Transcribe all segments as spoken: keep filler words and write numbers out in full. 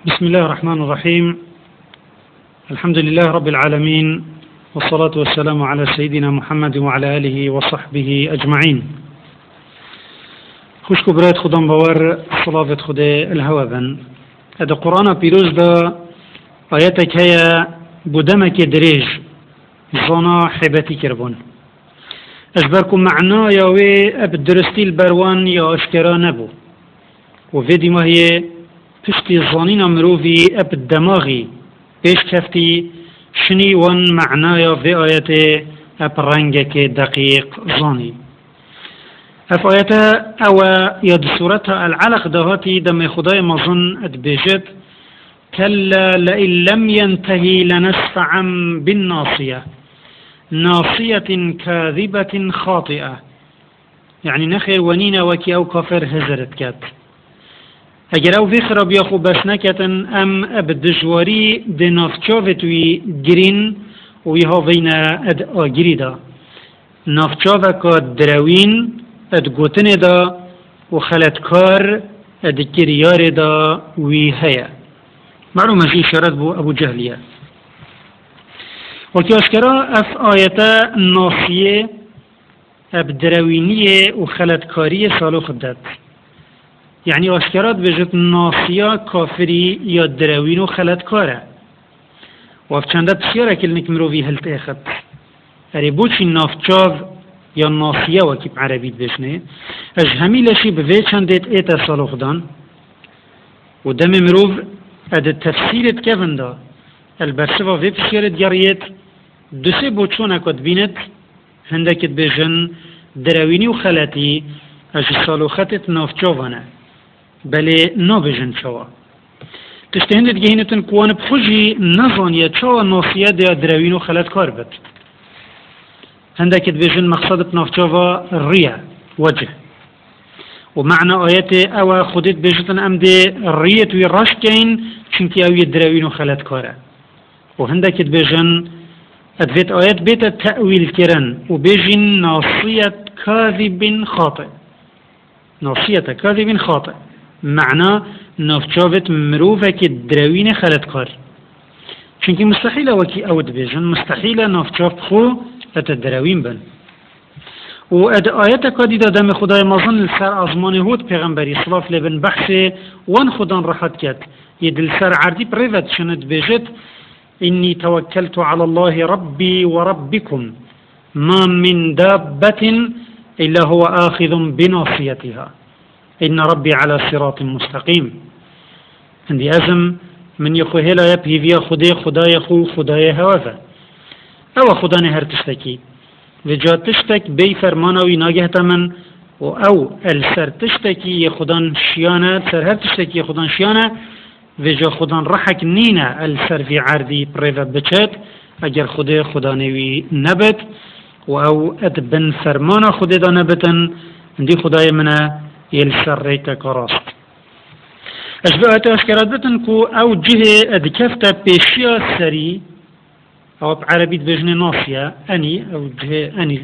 بسم الله الرحمن الرحيم. الحمد لله رب العالمين، والصلاة والسلام على سيدنا محمد وعلى آله وصحبه أجمعين. خوش كبرات خدام باور صلاة خدا الهوى بن هذا قرآن بيروز دا آياتك هي بدمك دريج زنا حبتي كربون أجبركم معنا يا وي أب درستي البروان يا أشكرا نبو وفيدي ما هي پشتی زانین مروفی اب دماغی پیش کفتی شنی وان معنای في آیت اب رنگک دقیق زانی اف آیت او یاد سورة العلق دهاتی دم خدای مظن ادبجت كلا لئن لم ينتهي لنسفعا بالناصية ناصية كاذبة خاطئة يعني نخير ونينا وكي او كافر هزرت كات اگر او فی خراب یا خوب بس نکتن ام اب دجواری ده نافچاوتوی گرین و یها وینا اد آگیری دا نافچاو که دروین اد گوتن دا و خلطکار اد کریار دا وی هیا معلومه جی اشارت بو ابو جهلیه وکی اشکرا اف آیتا ناصیه اب دروینیه و خلطکاری سالو خدد يعني أشكرات بجت ناصية كافري يا دراوين وخلت كاره وفشاندا بسيارة كلنك مروفي هلت اخت اريبوشي نافچاو يا ناصية وكيب عربي بجنه اج همي لشي بفي چندت ايتا صالوخ دان ودم مروف اد التفسير كيفن دا البرسفة في بسيارة دياريت دوسي بوچونا كد بينت هندك بجن دراويني وخلتي اج صالوختت نافچاوانا بله نابجن شوا تشتهندت گهینتن کوان بخوشی نزانیه چوا ناصیه دیا دروین و خلط کار بد هندکت بجن مقصد بنافچاوا ریه وجه ومعنى آيات او خودت بجتن ام دي ریه توی راش کین چنکی اوی دروین و خلط کاره و هندکت بجن ادفت آيات بيت تأويل كرن وبيجن ناصية كاذب خاطئ ناصية كاذب خاطئ معنى نافچاوت مروفك دروين خلط كار چونكي مستحيلة وكي اود بيجن مستحيلة نافچاو خو اتدروين بن و اد آيات كادي دم خدای مازن لسر ازمان هود پیغمبری صلاف لبن بحث وان خدان راحت كات يدل سر عردي بريفت شند بيجت إني توكلت على الله ربي وربكم ما من دابة إلا هو آخذ بناصيتها إن ربي على صراط مستقيم عندي أزم من يخو هلا يبهي فيا خدي خداي خو خداي هوذا أو خداني هر تشتكي وجا تشتك بي فرمانا ويناجه تمن و أو السر تشتكي خدان شيانا سر هر تشتكي خدان شيانا وجا خدان رحك نينا السر في عردي بريفا بچت اگر خدي خدانوي نبت و أو أدبن فرمانا خدي دا نبتن عندي خداي منا يلسر ريتا كراست أشبهت أشكرات بتن كو أو جهة أدكفتا بيشيا سري أو بعربي بجنة ناصية أني أو جهة أني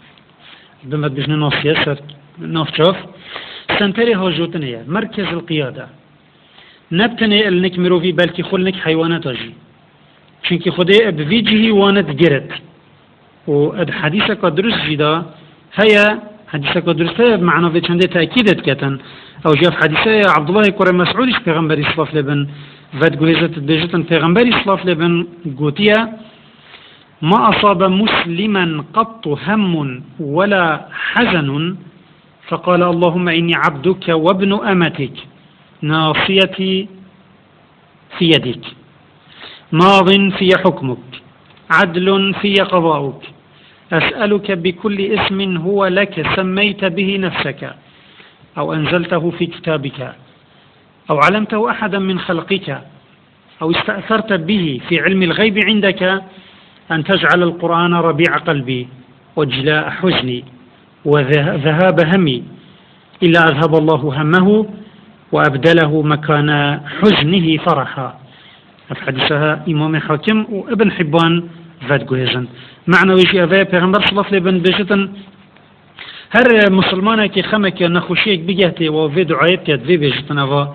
بمد بجنة ناصية سر نافشاف سنتري هاجوتنية مركز القيادة نبتني النك مروفي بلكي خلنك حيوانات أجي چونكي خده بفي جهي وانت جرت و اد حديثة قدرس جدا هيا حديثة قدرسة بمعنى في چنده تأكيدت كتن او جاف حديثة عبد الله كوري مسعودش پیغمبری صلاف لبن فد قويزت بجتن پیغمبری صلاف لبن قوتيا ما أصاب مسلما قط هم ولا حزن فقال اللهم إني عبدك وابن أمتك ناصيتي في يدك ماض في حكمك عدل في قضاؤك أسألك بكل اسم هو لك سميت به نفسك أو أنزلته في كتابك أو علمته أحدا من خلقك أو استأثرت به في علم الغيب عندك أن تجعل القرآن ربيع قلبي وجلاء حزني وذهاب همي إلا أذهب الله همه وأبدله مكان حزنه فرحا حديثها إمام حاكم وابن حبان فاد جوهزن معنى ويشي أفايا پیغمبر صلى الله عليه وسلم بجتن هر مسلمانه که خمه که نخوشیک بگهتی و وی دعایت کرد وی بجتن أفا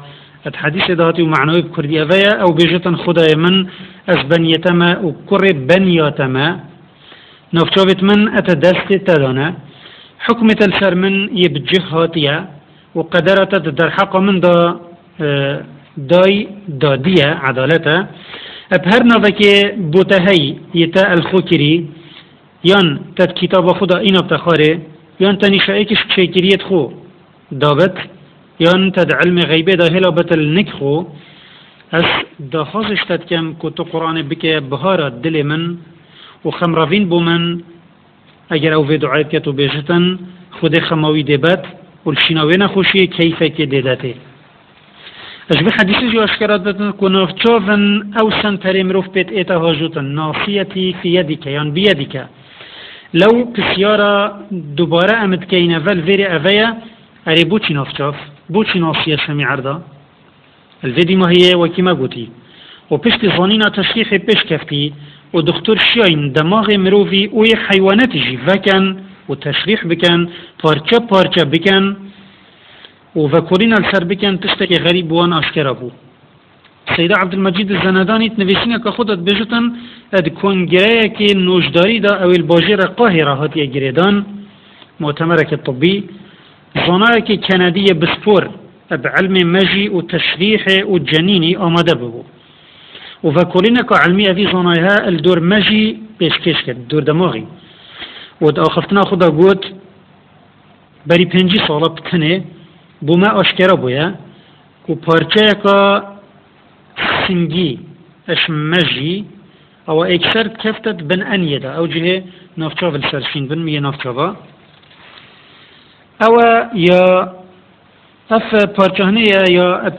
الحديث دهاتي ومعنوي بكردي أفيا أو بيجتن خداي من أزبنيتما وكرب بنياتما نفتوبت من أتدست تدانا حكمة السر من يبجه هاتيا وقدرت در حق من دا داي دادية عدالته أبهر نظكي بوتهي يتا الخوكري يان تد كتاب خدا إنا بتخاري يان تنشائكش شاكريت خو دابت يان تد علم غيبه دا هلا بتل نكخو أس دا خازش تد كم كتو قرآن بك بهارة دل من وخمرافين بو من اگر او في دعايت كتو بيجتن خود خماوي دبت والشناوين خوشي كيف كي ديدته أجب حديثي جو أشكرات بتن كناف تشوفن أو سنتري مروف بيت إيتا هاجوتن ناصيتي في يدك يعني بيدك لو بسيارة دوباره أمد كينا فالفيري أفيا أري بوچي ناف تشوف بوچي ناصية شمي عرضا الفيدي ما هي وكما قوتي وبشت ظنينا تشريحي بش كفتي ودكتور شاين دماغ مروفي وي حيوانات جي فكان وتشريح بكن بارچه بارچه بكن وفكورين السر بكن تشتكي غريب وان أشكر أبو سيدة عبد المجيد الزنداني تنفسينا كخودت بجتن اد كونجرية كي نوجداري دا او الباجير قاهرة هاتي جريدان مؤتمرك الطبي زنايا كي كندية بسبور بعلم مجي وتشريح وجنيني آماده ببو وفكورين كعلمية في زنايا الدور مجي بيشكش كد دور دماغي ود آخفتنا خودا قوت بري پنجي صالة بتنه بوما أشكر بويا و پارچه که سنگی اش مجی او اکثر کفتت بن انیه دا او جهه نافچاو السرشین بن میه نافچاوا او یا اف پارچهنه یا ات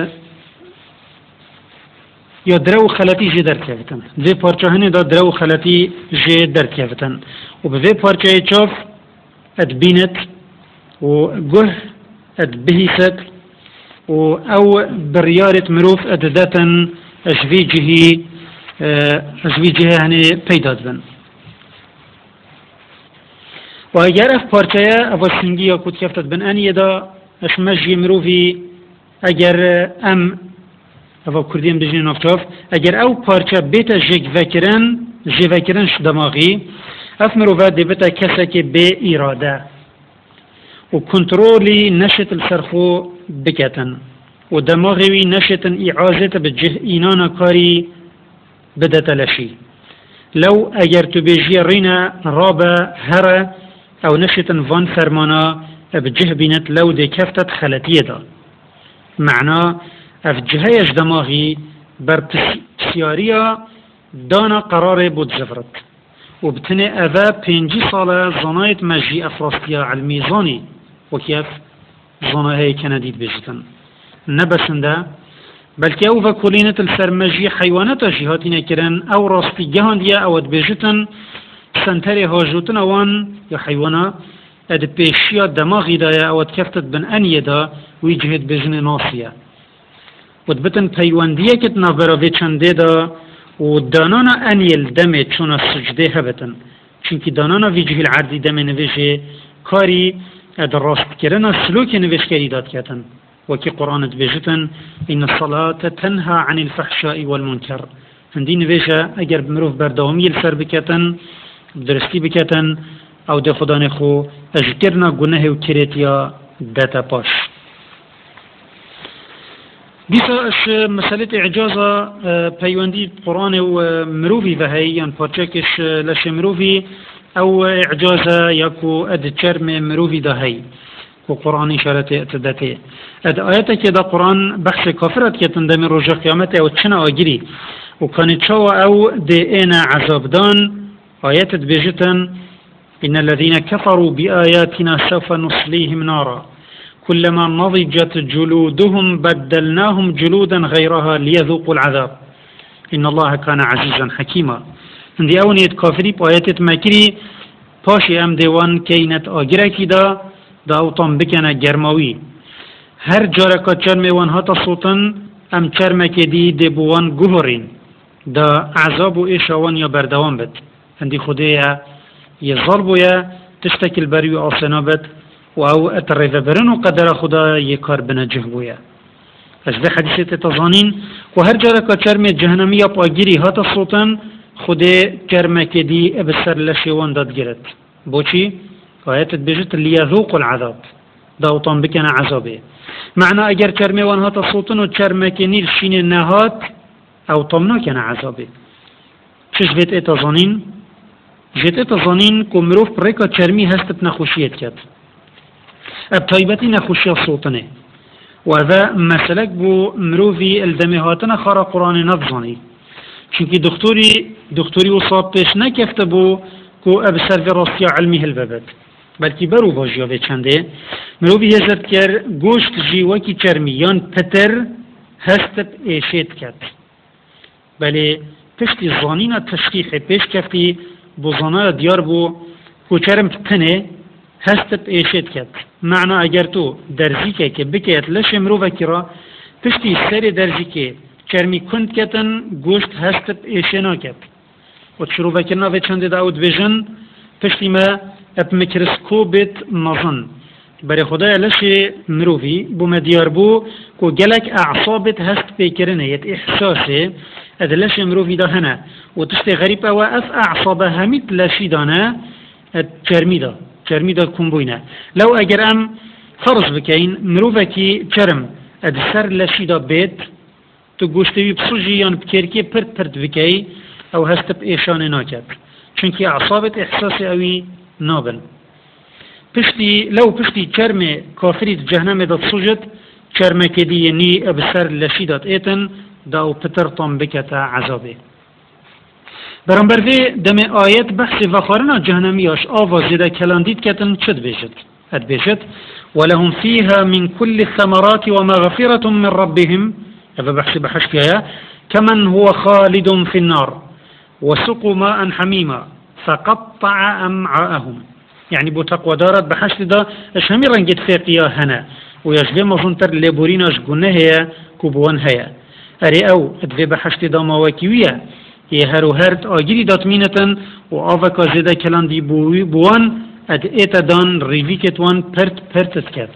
یا درو خلطی جه در کفتن وی پارچهنه دا درو خلطی جه در کفتن و به وی پارچه چاف ات بینت و گه ات بهیست و او بريارة مروف ادداتا اشفيجه اشفيجه يعني پیداد بن و اگر اف پارچه او سنگی یا کود کفتد بن انیه دا اشمجی مروفی اگر ام او کردیم بجنین افتاف اگر او پارچه بیتا جگ وکرن جی وکرنش دماغی اف مروفات دی بیتا کسا که بی اراده و کنترولی نشت السرخو بكتن ودماغي نشتن إعازة بجه إينانا كاري بدت لشي لو أجر تبجي رينا رابا هرا أو نشتن فان فرمانا بجه بينت لو دي كفتت خلتية دا معنى أفجهيش دماغي بربسياريا دانا قرار بود زفرت وبتني أذا بينجي صالة زنايت مجي أفراستيا علمي زاني وكيف زناهي كنديد بجتن نبسنده بلکه او و کلینت السرمجی حیوانات جهاتین کرن او راستی جهان دیا او بجتن سنتری هاجوتن اوان یا حیوانا اد پیشیا دماغی دایا او کفتت بن انیه دا ویجهت بجن ناسیه و بتن پیوندیه کت نبرا و چنده دا و دانانا انیل دمه چون سجده هبتن چونکی دانانا ویجه العردی دمه نویجه کاری اد راست کرن سلوک نویج کری داد کتن وكي قرآن بيجتن إن الصلاة تنهى عن الفحشاء والمنكر هندي نويجا أجر بمروف بردوامي السر بكتن درستي بكتن أو دي خدان خو أجكرنا قناه وكريتيا داتا باش بيسا اش مسألة إعجازة بيواندي قرآن ومروفي فهي يعني بارچكش لش مروفي أو إعجازة يكو أدتشر من مروفي دهي وقرآن إشارة اتداته اد آياته كده قرآن بحث كافرت كتن دم رجع قيامته وتشنا أجري وكانت شو أو دينا عذاب دان آيات بيجتن إن الذين كفروا بآياتنا سوف نصليهم نارا كلما نضجت جلودهم بدلناهم جلودا غيرها ليذوقوا العذاب إن الله كان عزيزا حكيما عندي أونية كافري بآيات مكري باشي أم ديوان كينت آجرة كده دا اوتان بکنه گرماوی هر جارکا چرمه وان هاتا صوتن ام چرمه که دی دی بوان گوهرین دا عذاب و ایشاوان یا بردوان بد هندی خوده یه ظال بویا تشتکل بریو آسنا بد و او اتریف برن و قدر خدا یه کار بنجه بویا أجد حديثة تظانين وهر جارك كرم جهنمية باقيري هاتا صوتن خود كرم كدي بسر لشيوان داد جرت بوشي آيات بجت ليذوق العذاب داوطان بكنا عذابه معنى اگر كرم وان هاتا صوتن و كرم كنير شين النهات او طمنا كنا عذابه چش جت اتظانين جت اتظانين كمروف بريكا كرمي هست بنخوشيت كت ابتايبتي نخوشي صوتنه وهذا مسلك بو مروفي الدمهاتنا خارا قرآن نبزاني چونكي دكتوري دكتوري وصاب پیش نكفتبو كو ابسر في راستيا علمي هالبابت بلكي برو باجيا في چنده مروفي هزرد كر گوشت جيوكي چرميان پتر هستب ايشيت كت بله پشتی زانينا تشخيخ پیش كفتي بو زانا ديار بو كو چرم تنه هستب ايشيت كت معنى اگر تو درزيكه که بكيت لش مروفه كرا پشتی سر درزيكه چرمی کند کتن گوشت هست ایشنا کت و شروع کرنا و چند داود ویژن پشتی ما اب میکروسکوپت نظن برای خدای لشی مروفی بو مدیار بو کو گلک اعصابت هست پیکرنه یت احساسه اد لشی مروفی دا هنه و تشتی غریب او اف اعصابه همیت لشی دانه اد چرمی دا چرمی دا کنبوینه لو اگر ام فرض بکین مروفه کی چرم اد سر لشی دا بیت تو گوشتوی بسوجی یان بکرکی پرد پرد بکی او هست ایشان ناکد چونکی اعصابت احساس اوی نابن پشتی لو پشتی چرم کافری جهنم داد سوجد چرم کدی یعنی بسر لشیدات ایتن داو پتر طام بکتا عذابه برانبر وی دم آیت بحث وخارنا جهنمیاش آواز ده کلاندید کتن چد بیشد اد بیشد ولهم فيها من كل الثمرات ومغفرة من ربهم هذا بحث بحث فيها كمن هو خالد في النار وسقوا ماء حميما فقطع أمعاءهم يعني بو تقوى دارت بحث دا اش همي رنجت فيقيا هنا ويجلي مظنتر لبورين اش قلنا هي كوبوان هي اري او ادفي بحث دا مواكيوية يهرو هرت آجري داتمينة وآفكا زيدا كلان دي بوان اد ايتا دان ريفيكت وان پرت پرتت كت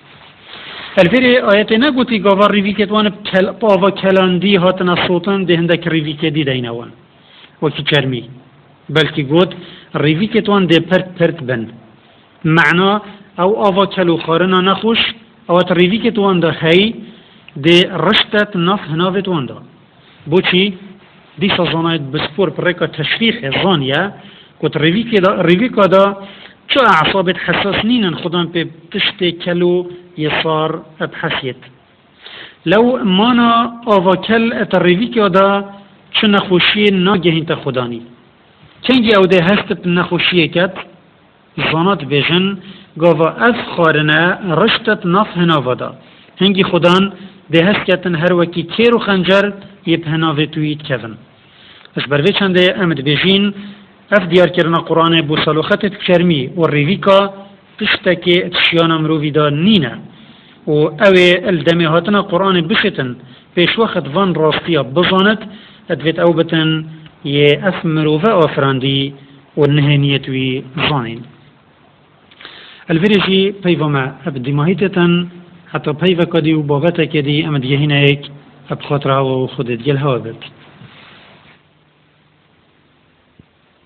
الفری آیت نگوتی گاور ریوی کتوان پاوا کلاندی هاتنا صوتن دهندک ریوی کدی دینوان وکی چرمی بلکی گوت ریوی کتوان ده پرت پرت بن معنا او آوا کلو خارنا نخوش او ات ریوی کتوان ده هی ده رشتت نف هناوتوان ده بوچی دی سازانایت بسپور پرکا تشریح زانیه کت ریوی کدا ریوی کدا چه اعصابت حساس نینن خودم پی پشت کلو يصار ابحثيت لو مانا آواكل اتريفي كادا چه نخوشي ناگهين تا خداني چنگي او ده هست نخوشي كت زانات بيجن گاوا اف خارنا رشتت نف هناودا هنگي خدان ده هست كتن هر وكي كيرو خنجر يب هناوه تويت كفن اش بروي چنده امد بيجين اف ديار كرنا قرآن بو صلوخت كرمي والريفيكا تشتكي تشيانا مروفي دا نينا و اوه الدمي هاتنا قرآن بشتن پیش وقت وان راستيا بزانت ادويت او بتن يه اف مروفا افراندي و نهانيتوي زانين الفريجي بيفا ما ابدي ماهيتتن حتى بيفا كدي و بابتا كدي امد يهينا ايك اب خاطرها و خودت جل هوا بت